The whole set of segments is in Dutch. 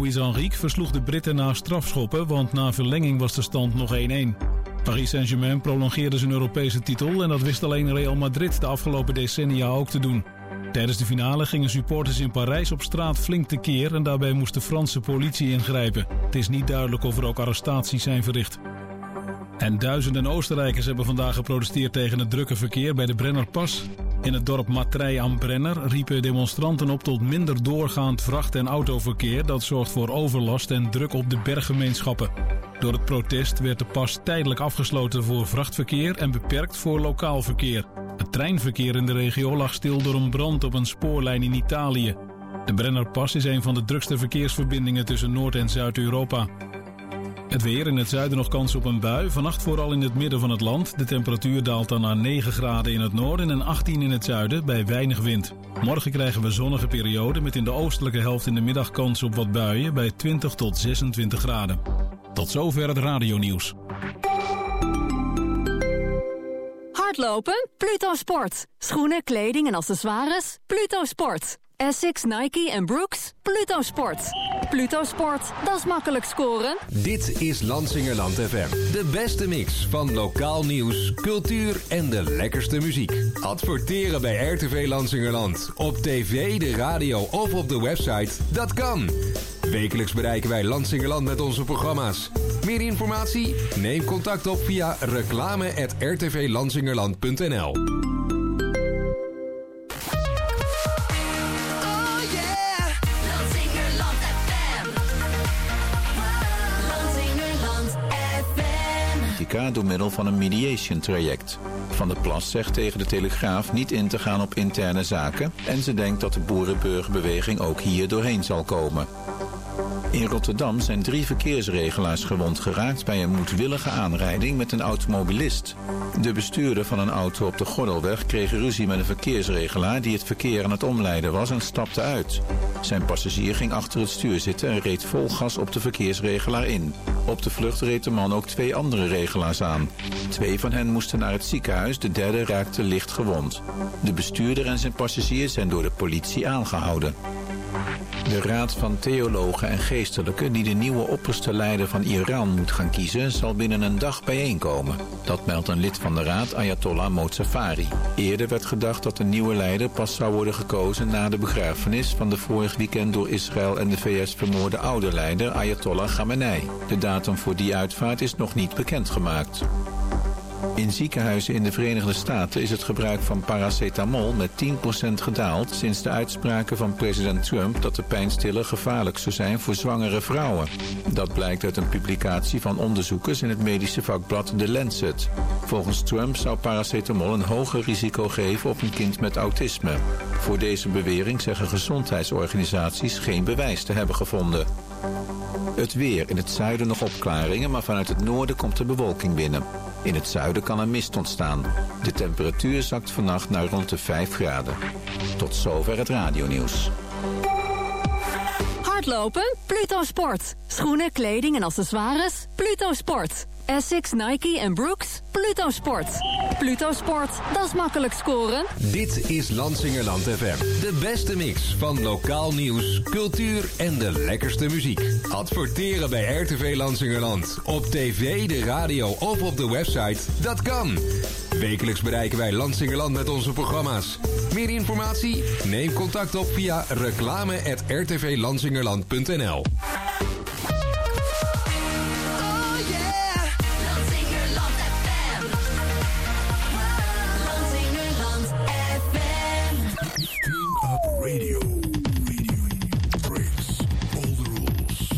Luis Enrique versloeg de Britten na strafschoppen, want na verlenging was de stand nog 1-1. Paris Saint-Germain prolongeerde zijn Europese titel en dat wist alleen Real Madrid de afgelopen decennia ook te doen. Tijdens de finale gingen supporters in Parijs op straat flink tekeer en daarbij moest de Franse politie ingrijpen. Het is niet duidelijk of er ook arrestaties zijn verricht. En duizenden Oostenrijkers hebben vandaag geprotesteerd tegen het drukke verkeer bij de Brennerpas. In het dorp Matrei am Brenner riepen demonstranten op tot minder doorgaand vracht- en autoverkeer. Dat zorgt voor overlast en druk op de berggemeenschappen. Door het protest werd de pas tijdelijk afgesloten voor vrachtverkeer en beperkt voor lokaal verkeer. Het treinverkeer in de regio lag stil door een brand op een spoorlijn in Italië. De Brennerpas is een van de drukste verkeersverbindingen tussen Noord- en Zuid-Europa. Het weer, in het zuiden nog kans op een bui. Vannacht vooral in het midden van het land. De temperatuur daalt dan naar 9 graden in het noorden en 18 in het zuiden bij weinig wind. Morgen krijgen we zonnige perioden met in de oostelijke helft in de middag kans op wat buien bij 20 tot 26 graden. Tot zover het radionieuws. Hardlopen? Pluto Sport. Schoenen, kleding en accessoires? Pluto Sport. Essex, Nike en Brooks? Pluto Sport. Pluto Sport, dat is makkelijk scoren. Dit is Lansingerland FM. De beste mix van lokaal nieuws, cultuur en de lekkerste muziek. Adverteren bij RTV Lansingerland. Op tv, de radio of op de website. Dat kan. Wekelijks bereiken wij Lansingerland met onze programma's. Meer informatie? Neem contact op via reclame@rtvlansingerland.nl. Door middel van een mediation traject. Van der Plas zegt tegen de Telegraaf niet in te gaan op interne zaken en ze denkt dat de boerenburgerbeweging ook hier doorheen zal komen. In Rotterdam zijn 3 verkeersregelaars gewond geraakt bij een moedwillige aanrijding met een automobilist. De bestuurder van een auto op de Gordelweg kreeg ruzie met een verkeersregelaar die het verkeer aan het omleiden was en stapte uit. Zijn passagier ging achter het stuur zitten en reed vol gas op de verkeersregelaar in. Op de vlucht reed de man ook 2 andere regelaars aan. 2 van hen moesten naar het ziekenhuis, de derde raakte licht gewond. De bestuurder en zijn passagier zijn door de politie aangehouden. De Raad van Theologen en Geestelijken, die de nieuwe opperste leider van Iran moet gaan kiezen, zal binnen een dag bijeenkomen. Dat meldt een lid van de raad, Ayatollah Mozafari. Eerder werd gedacht dat de nieuwe leider pas zou worden gekozen na de begrafenis van de vorig weekend door Israël en de VS vermoorde oude leider Ayatollah Khamenei. De datum voor die uitvaart is nog niet bekendgemaakt. In ziekenhuizen in de Verenigde Staten is het gebruik van paracetamol met 10% gedaald sinds de uitspraken van president Trump dat de pijnstiller gevaarlijk zou zijn voor zwangere vrouwen. Dat blijkt uit een publicatie van onderzoekers in het medische vakblad The Lancet. Volgens Trump zou paracetamol een hoger risico geven op een kind met autisme. Voor deze bewering zeggen gezondheidsorganisaties geen bewijs te hebben gevonden. Het weer. In het zuiden nog opklaringen, maar vanuit het noorden komt de bewolking binnen. In het zuiden kan er mist ontstaan. De temperatuur zakt vannacht naar rond de 5 graden. Tot zover het radionieuws. Hardlopen? Pluto Sport. Schoenen, kleding en accessoires? Pluto Sport. Essex, Nike en Brooks? Pluto Sport. Pluto Sport, dat is makkelijk scoren. Dit is Lansingerland FM. De beste mix van lokaal nieuws, cultuur en de lekkerste muziek. Adverteren bij RTV Lansingerland. Op tv, de radio of op de website. Dat kan. Wekelijks bereiken wij Lansingerland met onze programma's. Meer informatie? Neem contact op via reclame@rtvlansingerland.nl. Radio breaks all the rules.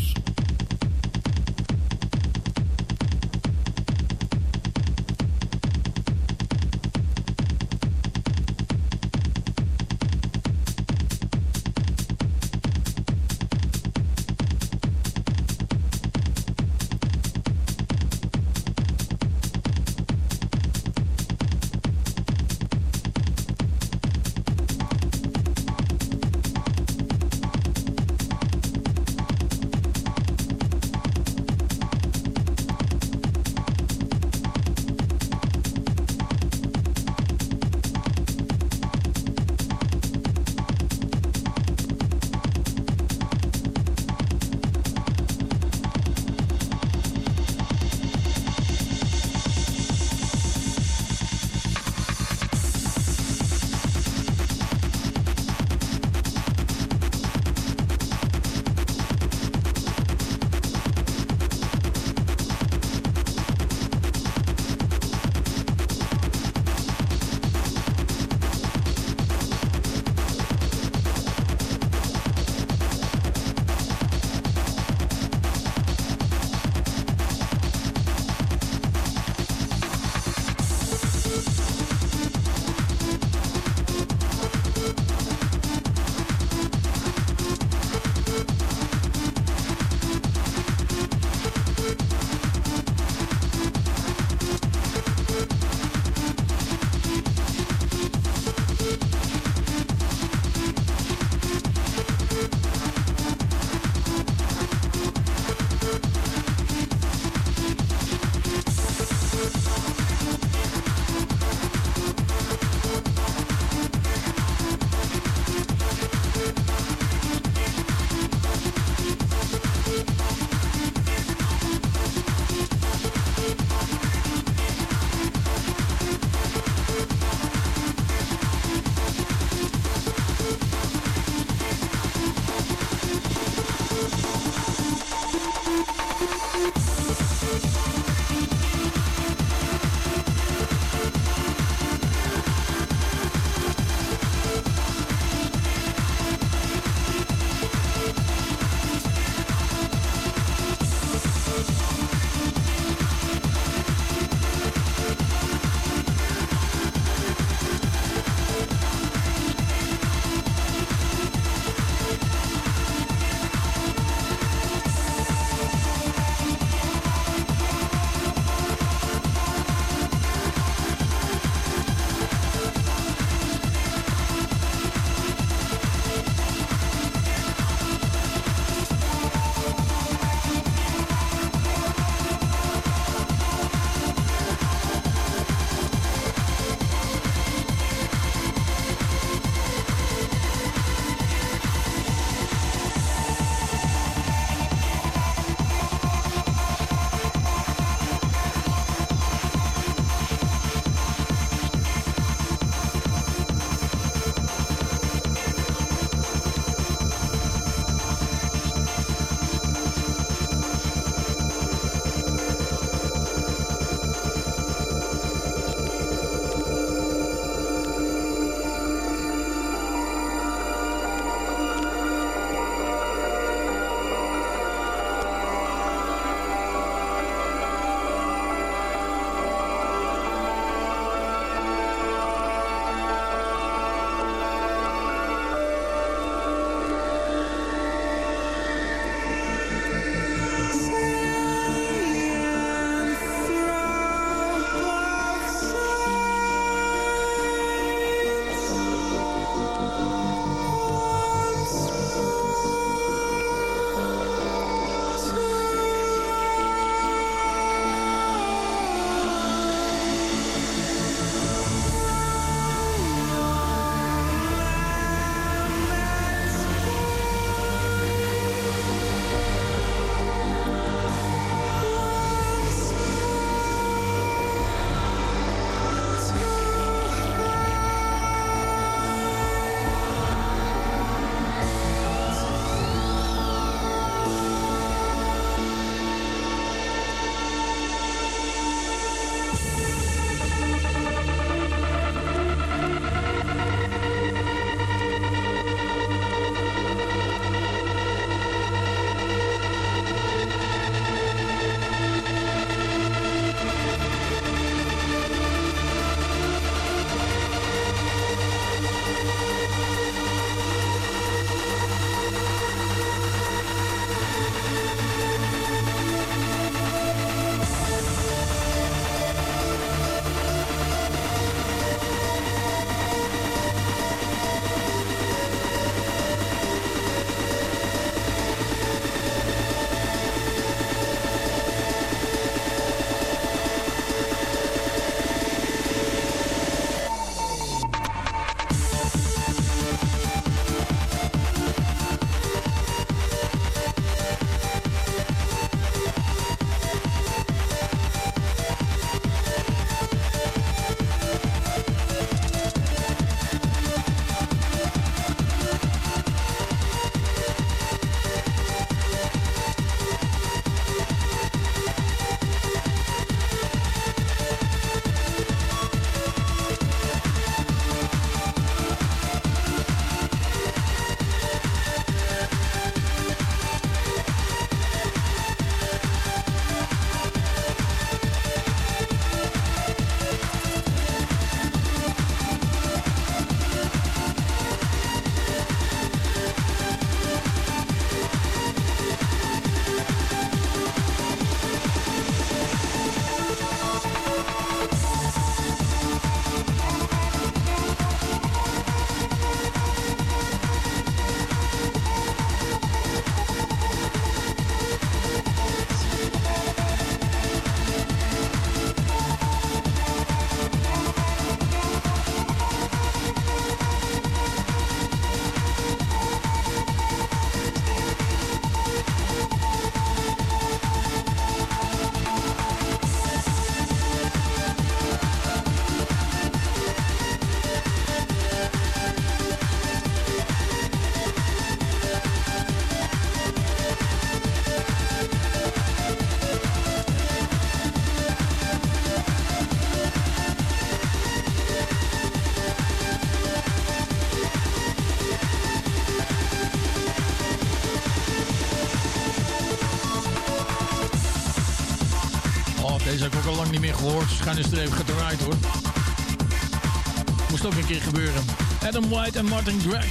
Oh, deze heb ik ook al lang niet meer gehoord. Schijn er even gedraaid hoor. Moest ook een keer gebeuren. Adam White en Martin Gregg.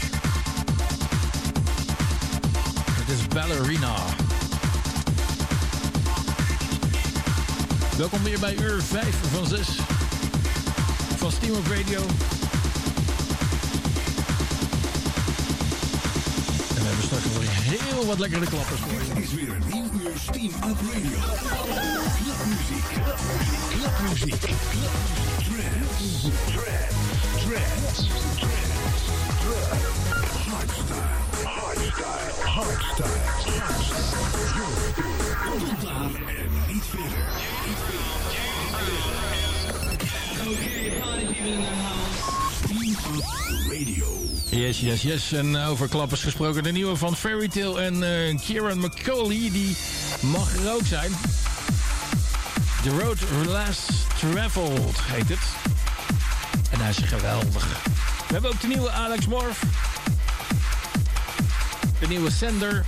Het is Ballerina. Welkom weer bij uur 5 van 6 van Steam Up Radio. En we hebben straks weer heel wat lekkere klappers voor je. Dit is weer een nieuw uur Steam Up Radio. Clubmuziek. Clubmuziek. Trance. Hardstyle. Tot daar en niet verder. Steam Up Radio. Yes. En over klappers gesproken. De nieuwe van Fairy Tale en Kieran McCauley. Die mag er ook zijn. The Road Less Traveled heet het. En hij is geweldig. We hebben ook de nieuwe Alex Morph. De nieuwe Sender.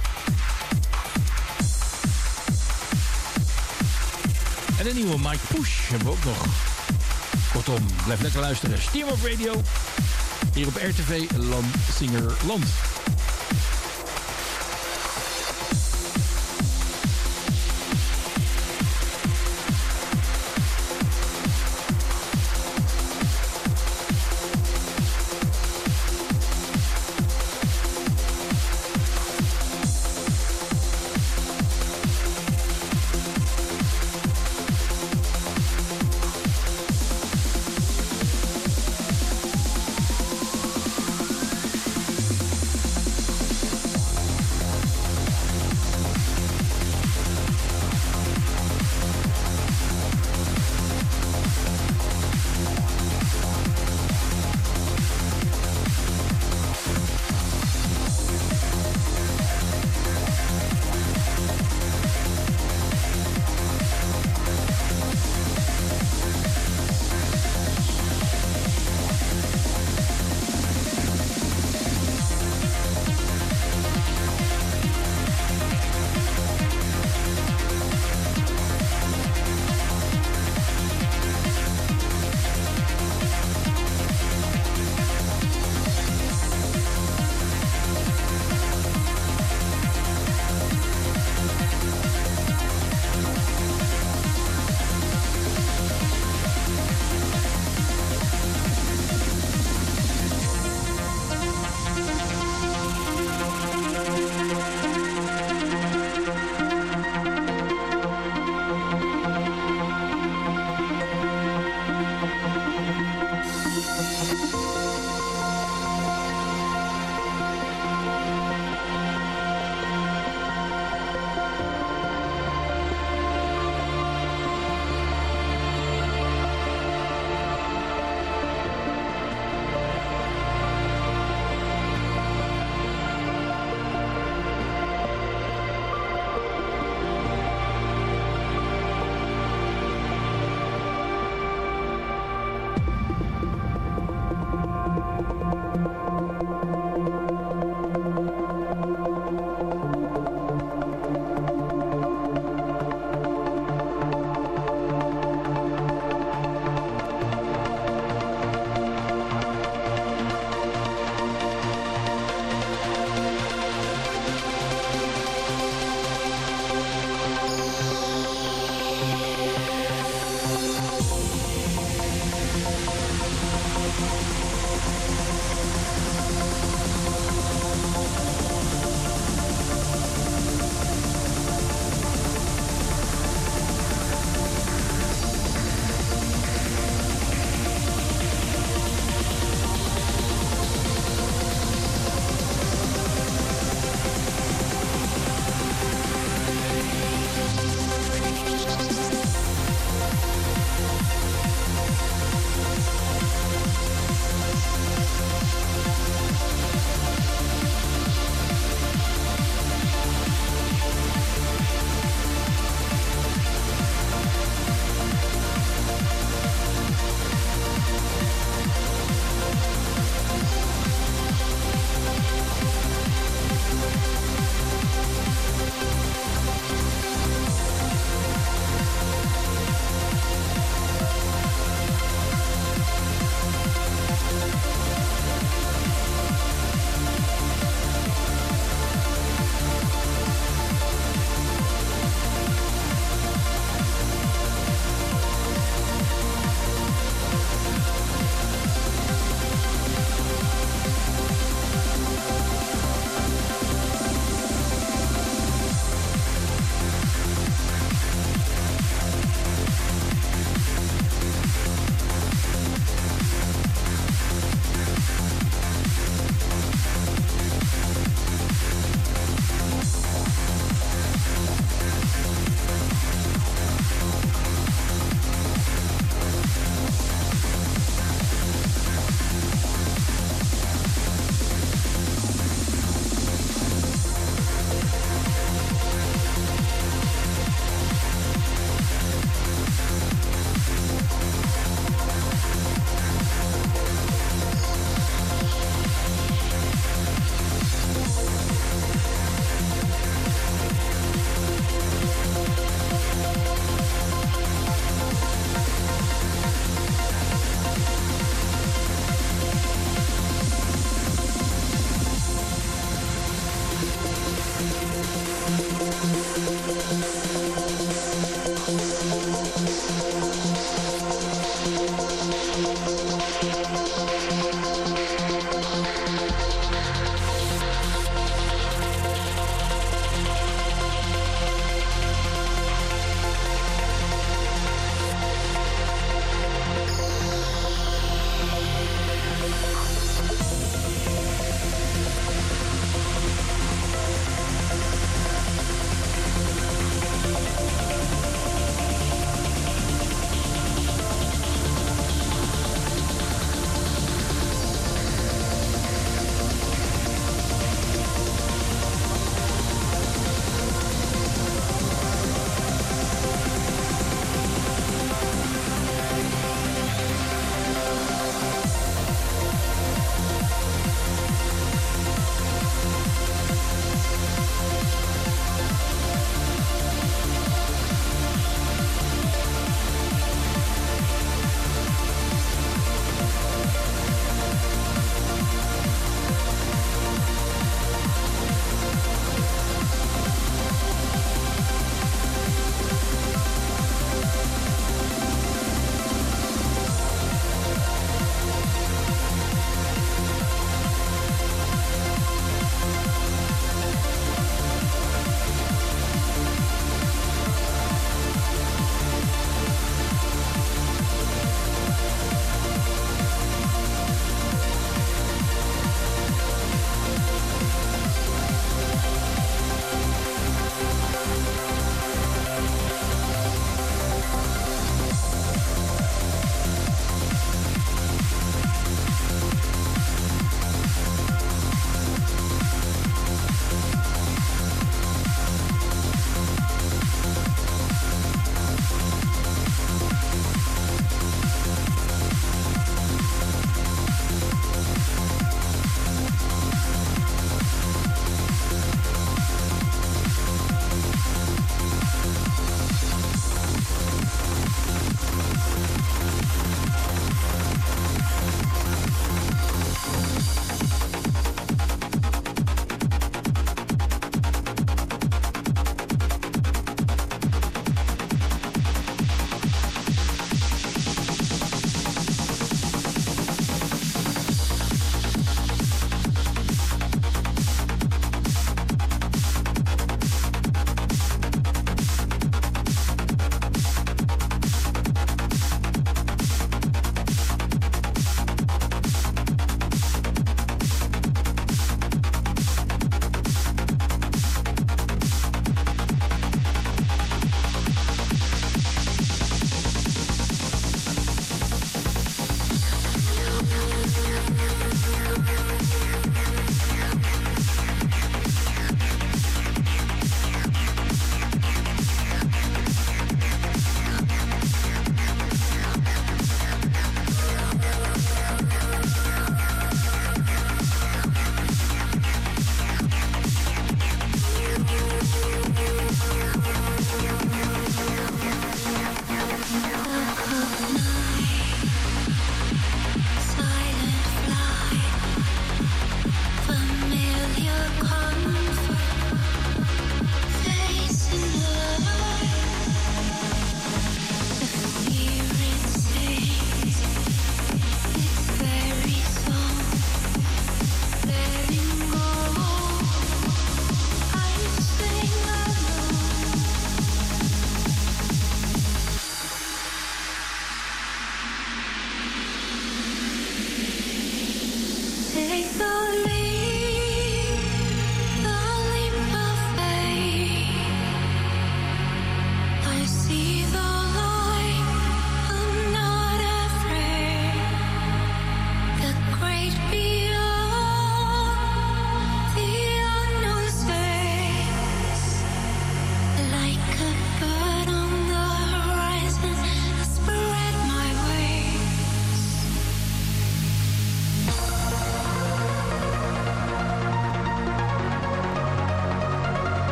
En de nieuwe Mike Push hebben we ook nog. Kortom, blijf lekker luisteren. Steam Up Radio. Hier op RTV Lansingerland.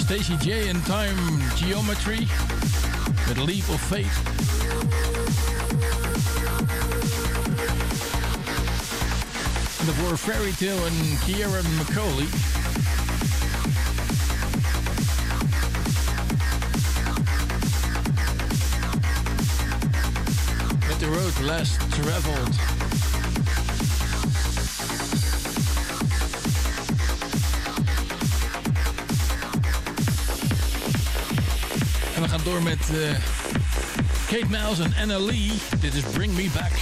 Stacey J and Time Geometry met Leap of Faith. En daarvoor Fairy Tale en Kieran McCauley. Met The Road Less Traveled. En we gaan door met Kate Miles en Anna Lee. Dit is Bring Me Back.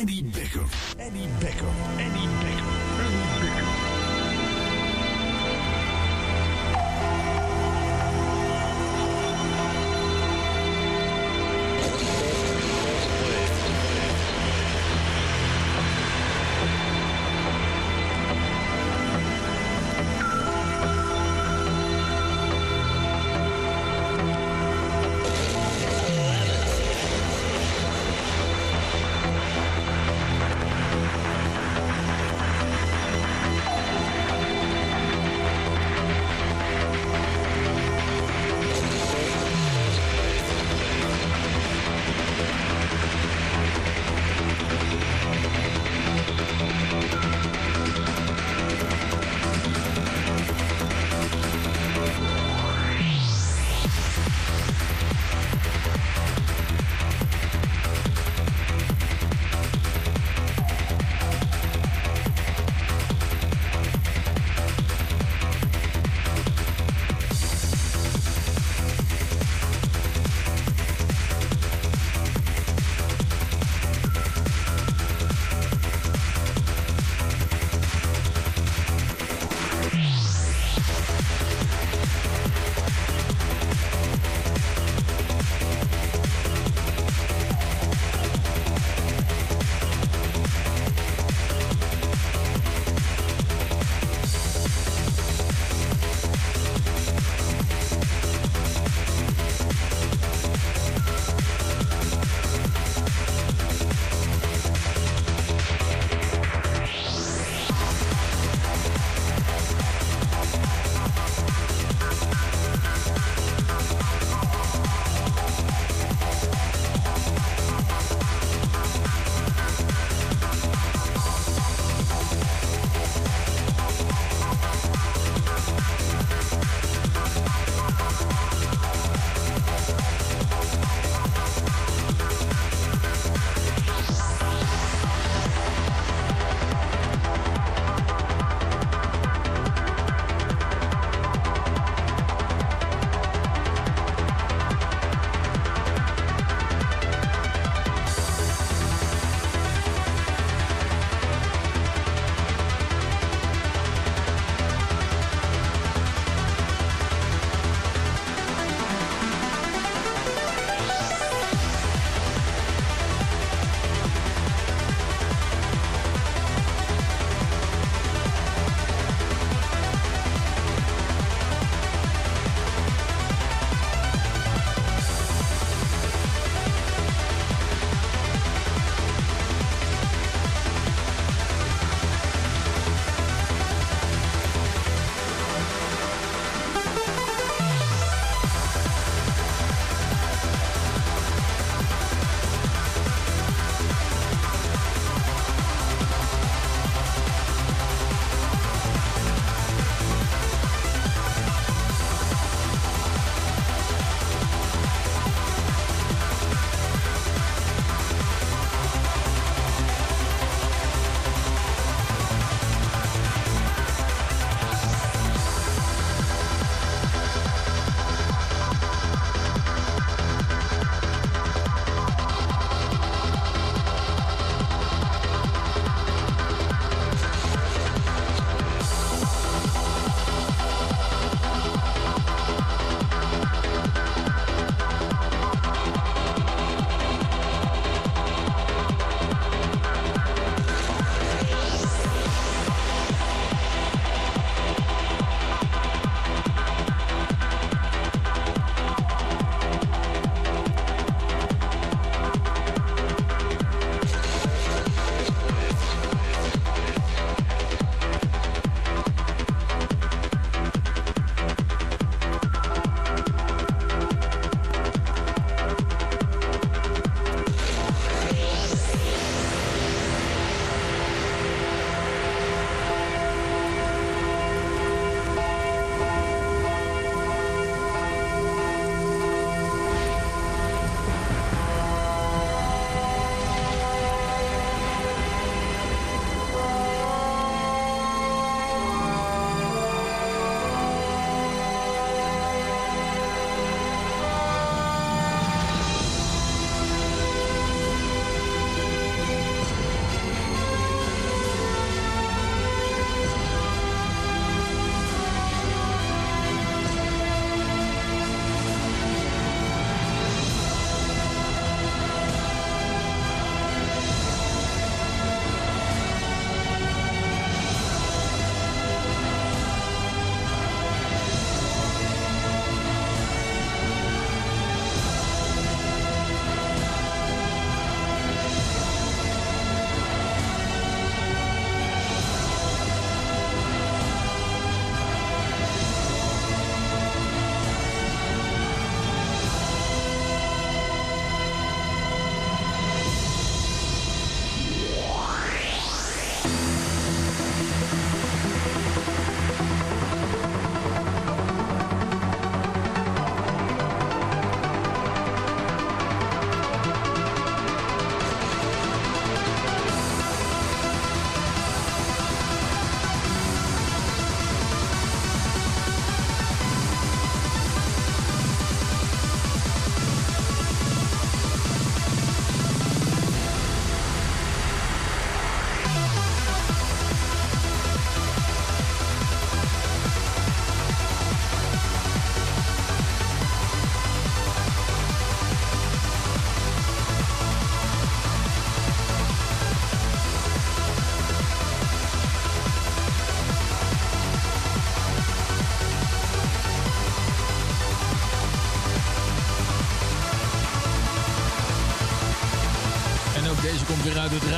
Eddie Becker. Eddie Becker. Eddie Becker. Eddie Becker.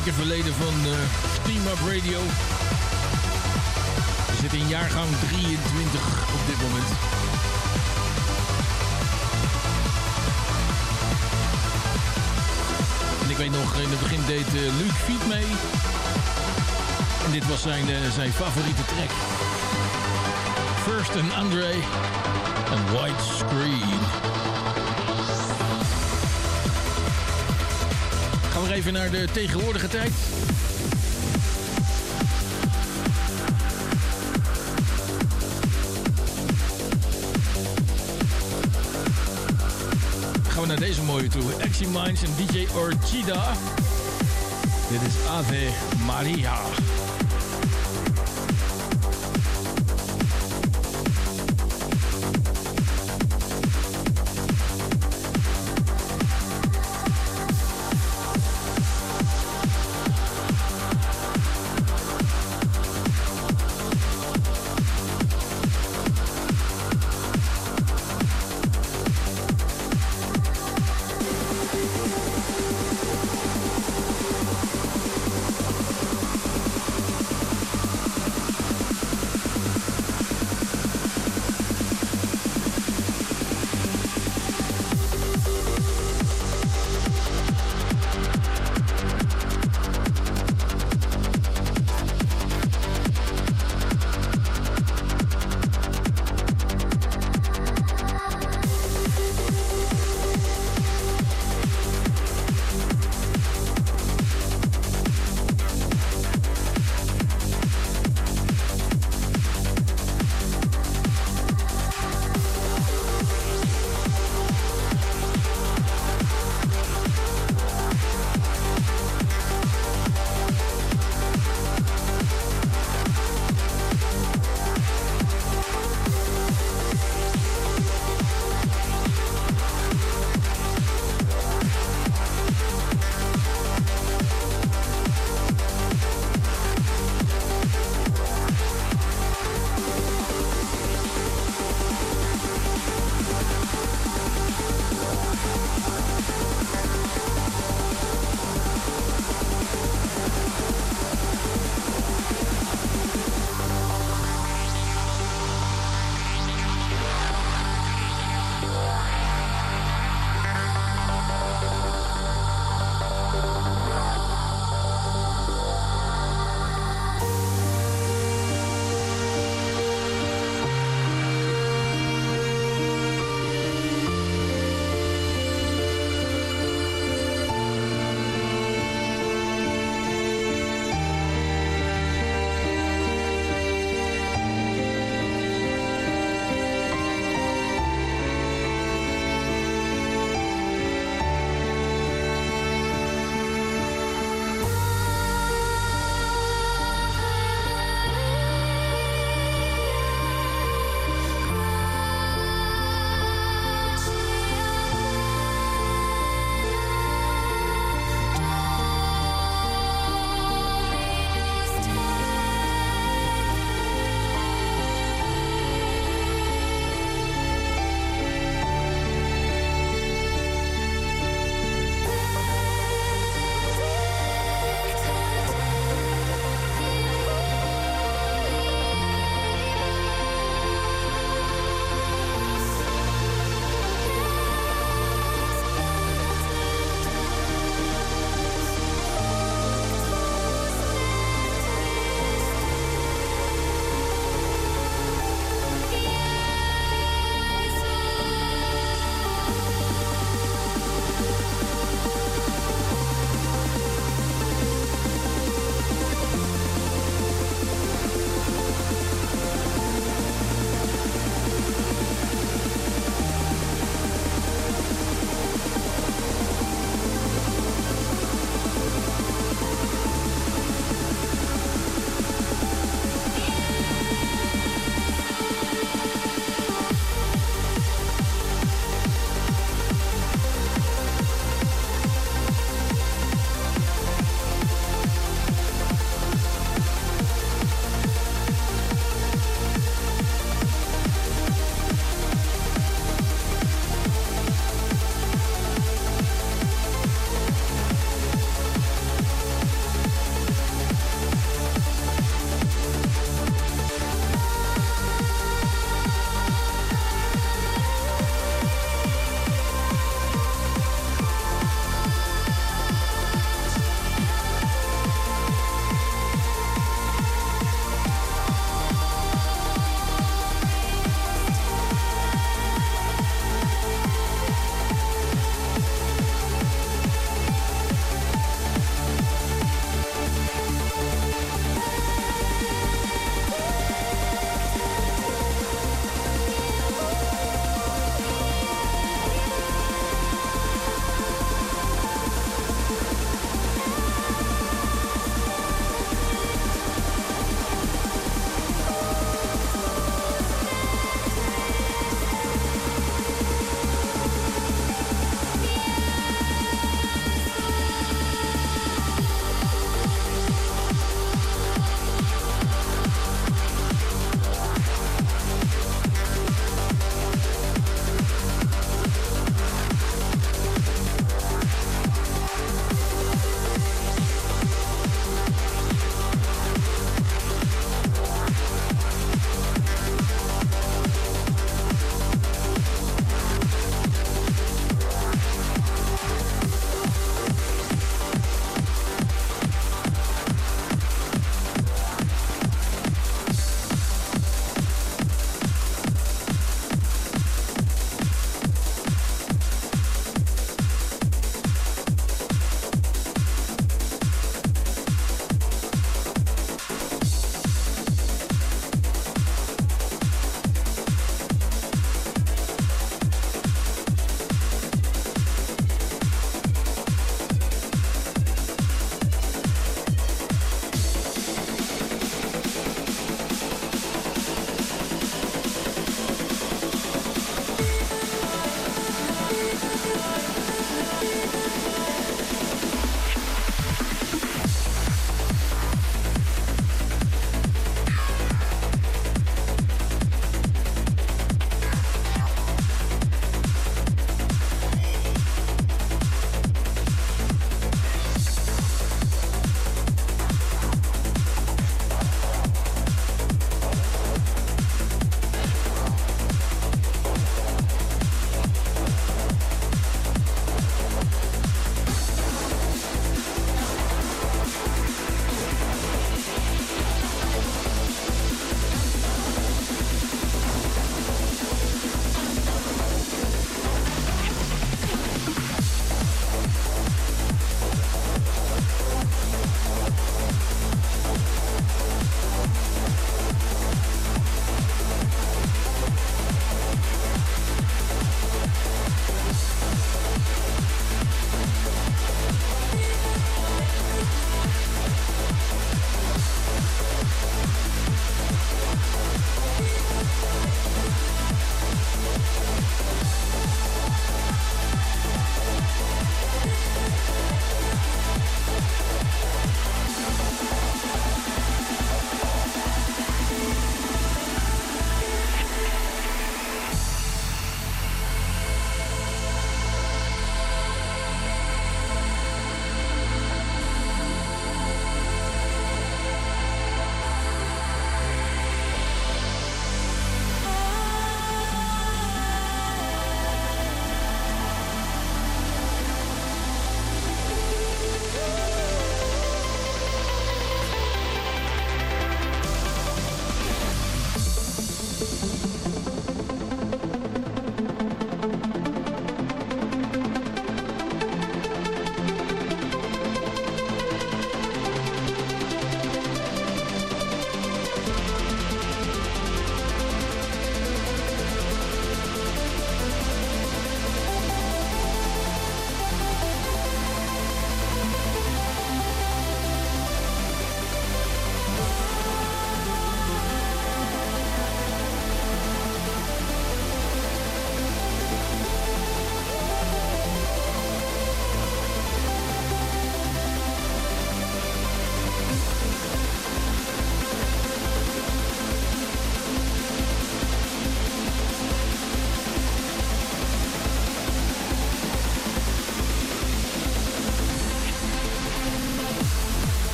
rijke verleden van Steam Up Radio. We zitten in jaargang 23 op dit moment. En ik weet nog, in het begin deed Luc Fiet mee. En dit was zijn favoriete track. First and Andre en White Screen. Gaan we even naar de tegenwoordige tijd. Gaan we naar deze mooie toe. Axie Minds en DJ Orchida. Dit is Ave Maria.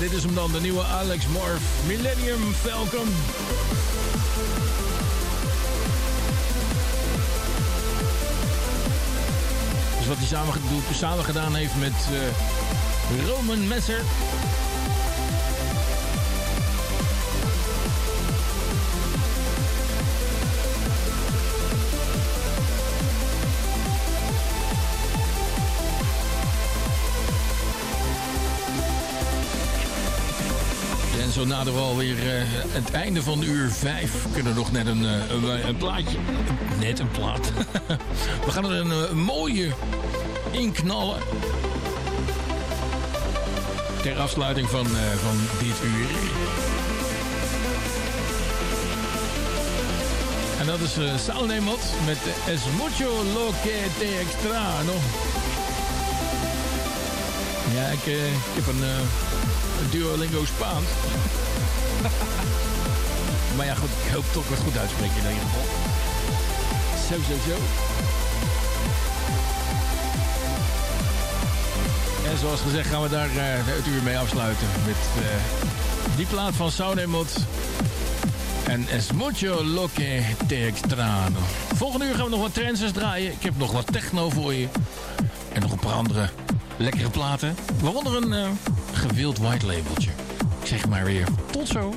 Dit is hem dan, de nieuwe Alex Morph, Millennium Falcon. Dus wat hij samen gedaan heeft met Roman Messer. En zo naderen we alweer het einde van uur 5. We kunnen nog net een plaatje. Net een plaat. We gaan er een mooie inknallen. Ter afsluiting van dit uur. En dat is Salnemot met Es mucho lo que te extraño. Ja, ik heb een Duolingo Spaans. Maar ja, goed, ik hoop toch wat goed uitspreken in ieder geval. Zo. En zoals gezegd gaan we daar het uur mee afsluiten. Met die plaat van Saunemot. En Es mucho lo que te extraño. Volgende uur gaan we nog wat trances draaien. Ik heb nog wat techno voor je. En nog een paar andere lekkere platen. Waaronder een gewild white labeltje. Ik zeg maar weer tot zo.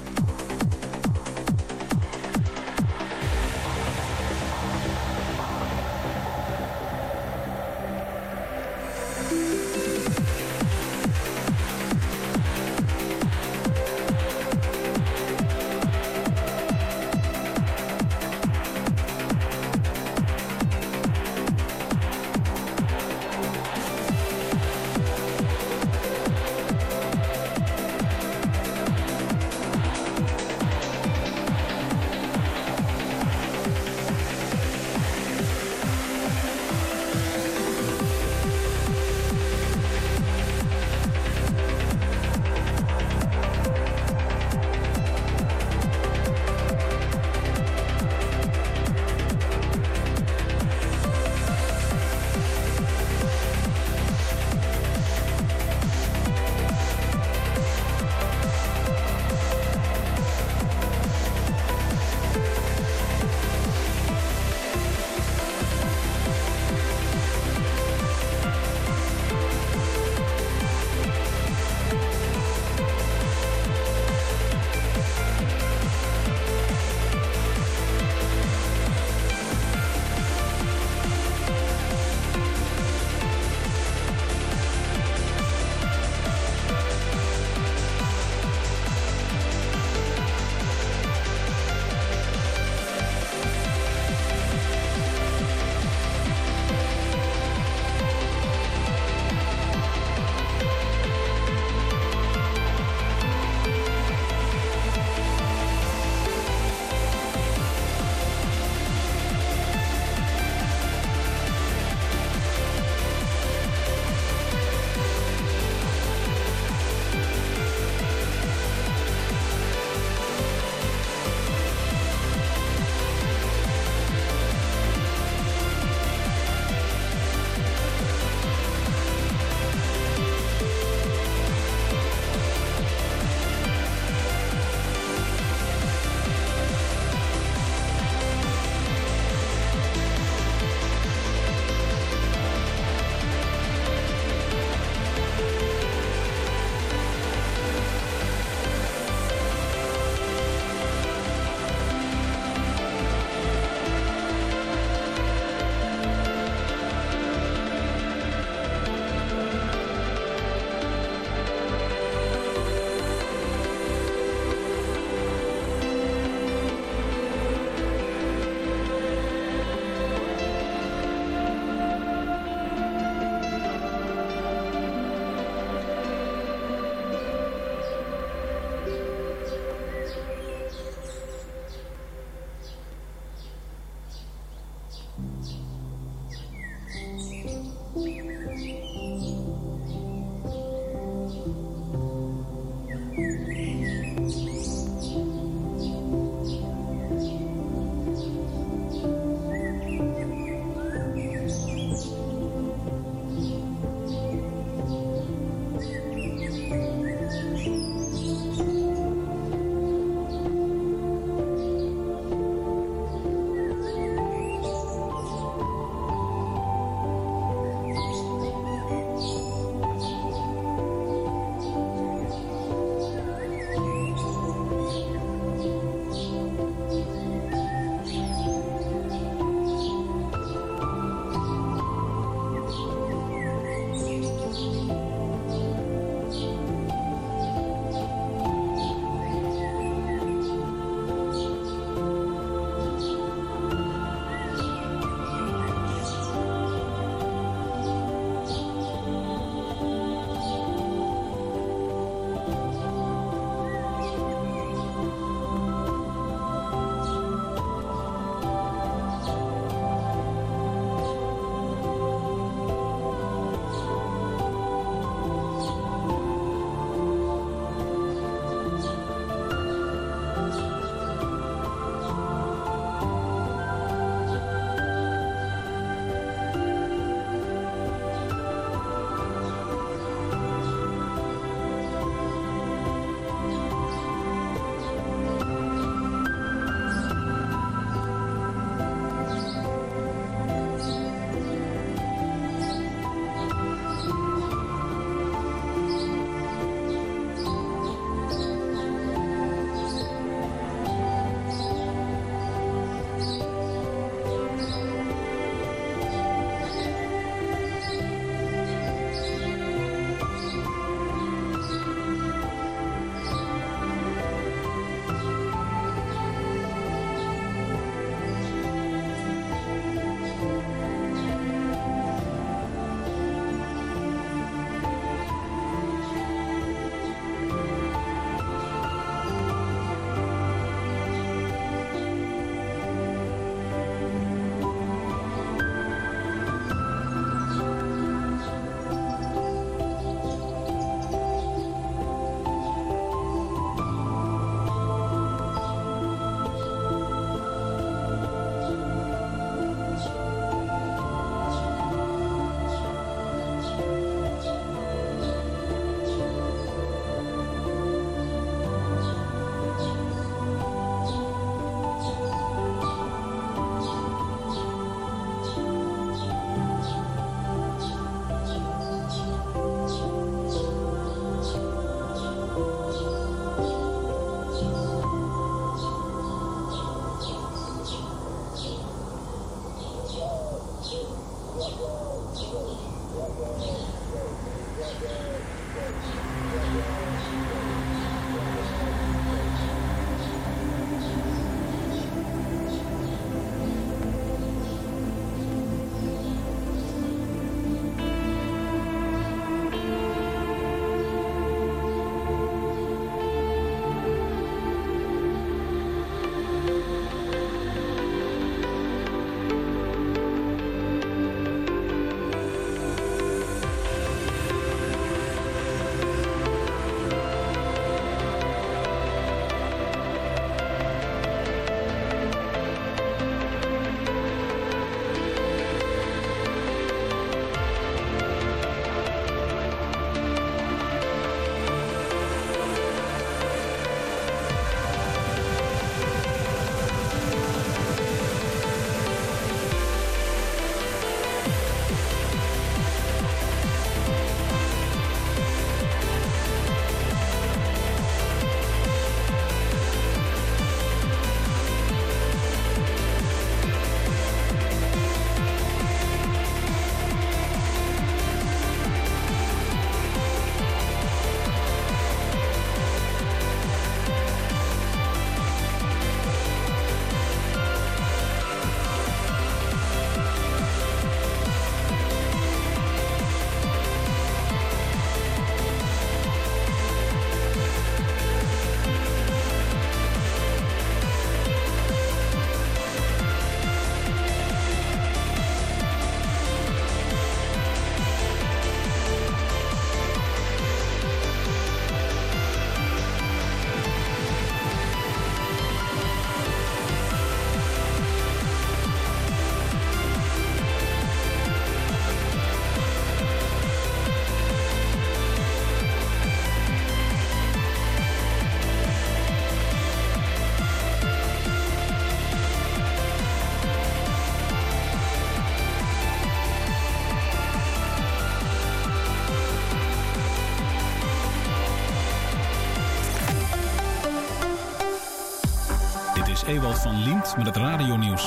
Ewald van Liemt met het radionieuws.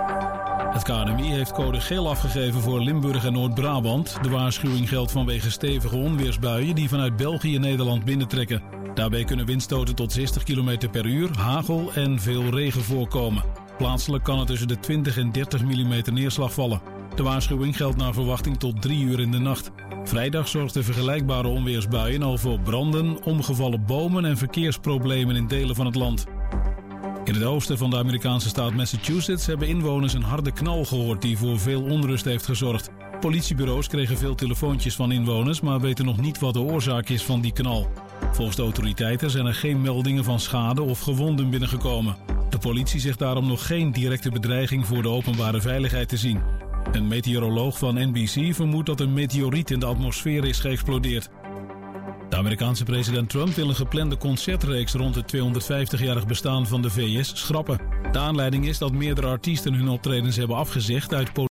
Het KNMI heeft code geel afgegeven voor Limburg en Noord-Brabant. De waarschuwing geldt vanwege stevige onweersbuien die vanuit België Nederland binnentrekken. Daarbij kunnen windstoten tot 60 km per uur, hagel en veel regen voorkomen. Plaatselijk kan er tussen de 20 en 30 mm neerslag vallen. De waarschuwing geldt naar verwachting tot 3 uur in de nacht. Vrijdag zorgden vergelijkbare onweersbuien al voor branden, omgevallen bomen en verkeersproblemen in delen van het land. In het oosten van de Amerikaanse staat Massachusetts hebben inwoners een harde knal gehoord die voor veel onrust heeft gezorgd. Politiebureaus kregen veel telefoontjes van inwoners, maar weten nog niet wat de oorzaak is van die knal. Volgens de autoriteiten zijn er geen meldingen van schade of gewonden binnengekomen. De politie zegt daarom nog geen directe bedreiging voor de openbare veiligheid te zien. Een meteoroloog van NBC vermoedt dat een meteoriet in de atmosfeer is geëxplodeerd. De Amerikaanse president Trump wil een geplande concertreeks rond het 250-jarig bestaan van de VS schrappen. De aanleiding is dat meerdere artiesten hun optredens hebben afgezegd uit